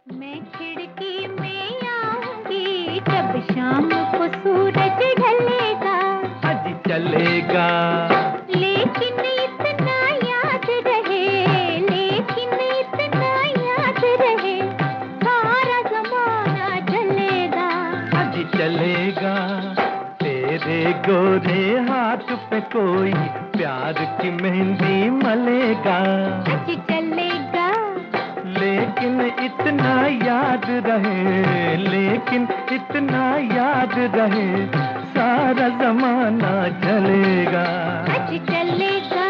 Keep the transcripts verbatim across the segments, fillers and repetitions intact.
मैं खिड़की में आऊंगी जब शाम को सूरज ढलेगा। आज चलेगा लेकिन इतना याद रहे, लेकिन इतना याद रहे, सारा जमाना चलेगा। आज चलेगा तेरे गोरे हाथ पे कोई प्यार की मेहंदी मलेगा। आज चलेगा लेकिन इतना याद रहे, लेकिन इतना याद रहे, सारा जमाना चलेगा। आज चलेगा।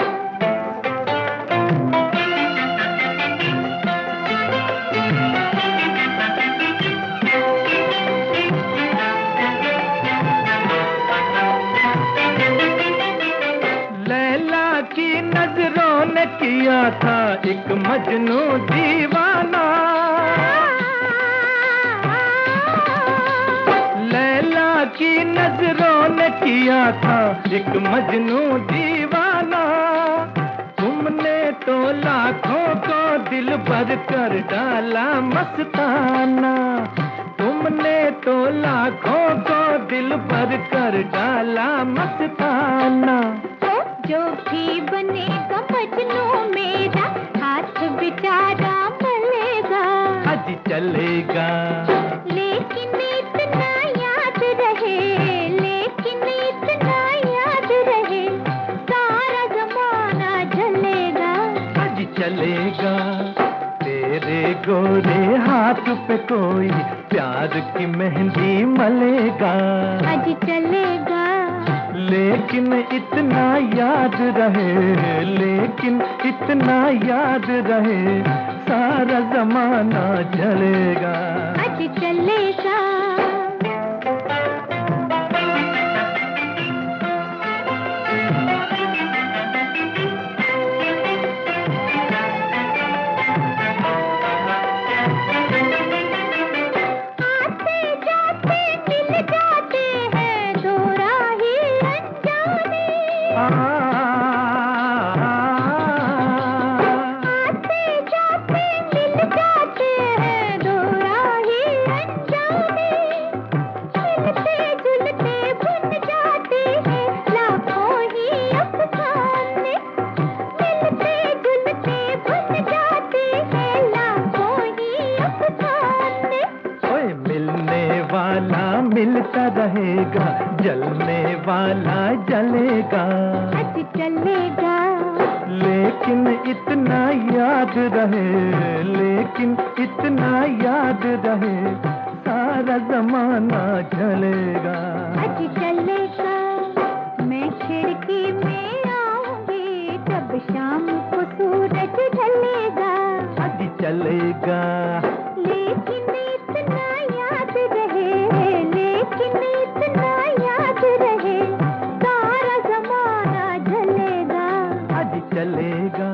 लैला की नजरों ने किया था एक मजनू दीवाना। लैला की नजरों ने किया था एक मजनू दीवाना। तुमने तो लाखों को दिल भर कर डाला मस्ताना। तुमने तो लाखों को दिल भर कर डाला मस्ताना। जो भी बनेगा मजनू मेरा, हाथ बेचारा मलेगा। आज चलेगा लेकिन इतना याद रहे, लेकिन इतना याद रहे, सारा जमाना जलेगा। आज चलेगा तेरे गोरे हाथ पे कोई प्यार की मेहंदी मलेगा। आज चलेगा लेकिन इतना याद रहे, लेकिन इतना याद रहे, सारा जमाना चलेगा। आज चलेगा। आते जाते मिल जाते हैं दो राही अनजाने। आते जाते मिल जाते हैं दो राही अनजाने। मिलते जुलते बन जाते हैं लाखों ही अफसाने। मिलते जुलते बन जाते हैं लाखों ही अफसाने। ओए मिलने वाला मिलता रहेगा, जलने वाला जलेगा। आज चलेगा लेकिन इतना याद रहे, लेकिन इतना याद रहे, सारा जमाना चलेगा। आज चलेगा। मैं खिड़की में आऊंगी जब शाम को सूरज ढलेगा। आज चलेगा लेकिन इतना याद रहे, लेकिन इतना याद रहे, सारा जमाना जलेगा। आज चलेगा।